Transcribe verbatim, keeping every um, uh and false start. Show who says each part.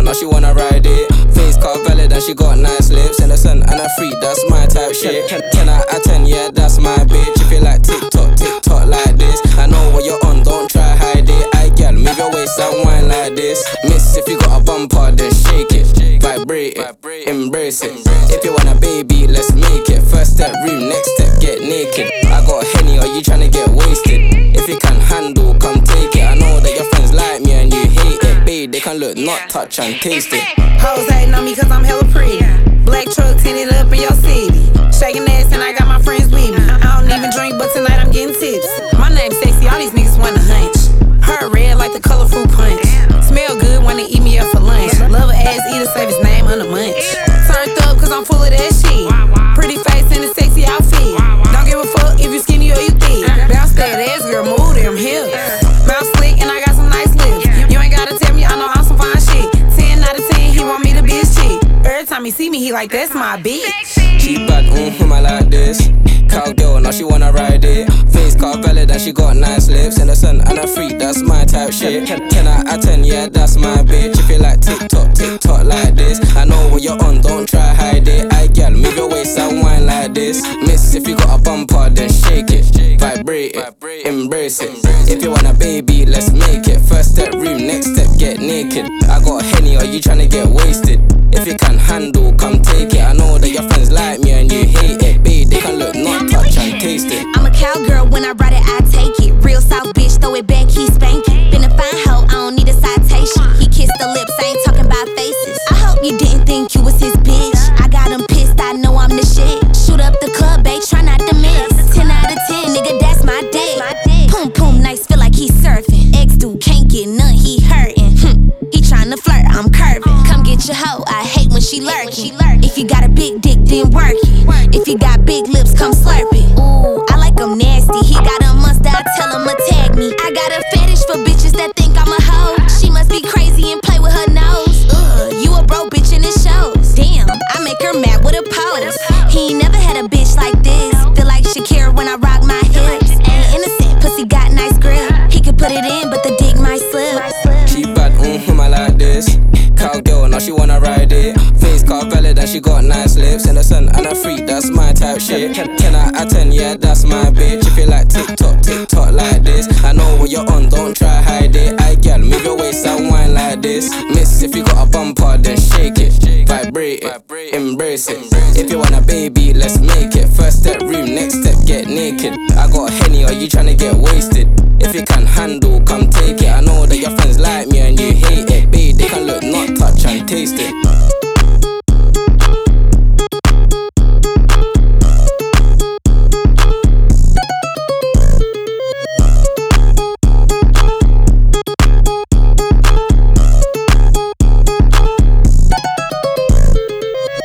Speaker 1: now she wanna ride it. Face card valid and she got nice lips. Innocent and a freak, that's my type shit. ten out of ten, yeah, that's my bitch. If you like TikTok, TikTok like this, I know what you're on, don't try hide it. I gal, move your waist and wine like this. Miss, if you got a bumper, then shake it, vibrate it, embrace it. If you want a baby, let's make it. First step, room, next step, get naked. I got Henny, are you tryna get wasted? If you can handle, come take it. I know that your friends like me and you hate it. Babe, they can look, not touch and taste it.
Speaker 2: Hoes hating on me cause I'm hella pretty. Black truck tinted up in your city. Shaking ass and I got my friends with me. I don't even drink, but tonight I'm getting tips. My name's sexy, all these niggas wanna hunch. Her red like the color fruit punch. Smell good when they eat me up for lunch. Love a ass eater, save his name on the munch. Turned up cause I'm full of that shit. Pretty face in a sexy outfit. Don't give a fuck if you skinny or you thick. Bounce that ass, girl, move them hips. Mouth slick and I got some nice lips. You ain't gotta tell me, I know I'm some fine shit. ten out of ten, he want me to be his chick. Every time he see me, he like, that's my bitch.
Speaker 1: She bad, mm-hmm, I like this. Cowgirl, now she wanna ride it. Face card valid and she got nice lips. Innocent and a freak, that's my type shit. ten out of ten, yeah, that's my bitch. If you like TikTok, TikTok like this, I know what you're on, don't try hide it. I gal, move your waist and wine like this. Miss, if you got a bumper, then shake it, vibrate it, embrace it. If you want a baby, let's make it. First step, room, next step, get naked. I got Henny, are you tryna get wasted? If you can handle, come take it. I know that your friends like me and you hate it. Babe, they can look, not touch and taste it.
Speaker 3: I'm a cowgirl, when I ride it, I take it. Real South bitch, throw it back, he spank it. Been a fine hoe, I don't need a citation. He kissed the lips, I ain't talking about faces. I hope you didn't think you was his bitch. I got him pissed, I know I'm the shit. Shoot up the club, babe, try not to miss. ten out of ten, nigga, that's my day. Poom poom nice, feel like he's surfing. Ex dude can't get none, he hurting. Hm. He tryna flirt, I'm curving. Come get your hoe, I hate when she lurking. If you got a big dick, then work it. If you got big lips, come slurp it. Ooh, I like him nasty. He got a mustache, I tell him to tag me. I got a fetish for bitches that think I'm a hoe. She must be crazy and play with her nose. Ugh, you a bro bitch and it shows. Damn, I make her mad with a pose. He ain't never had a bitch like this. Feel like Shakira when I rock my hips. Ain't innocent, pussy got nice grip. He could put it in, but the dick might slip.
Speaker 1: She bad, mm-hmm, I like this. Cowgirl, now she wanna ride it. Face card valid and she got nice lips. Innocent and a freak, that's my type shit. ten out of ten, yeah, that's my bitch. If you like TikTok, TikTok like this, I know what you're on, don't try hide it. I gal, move your waist and wine like this. Miss, if you got a bumper, then shake it, vibrate it, embrace it. If you want a baby, let's make it. First step, room, next step, get naked. I got Henny, are you tryna get wasted? If you can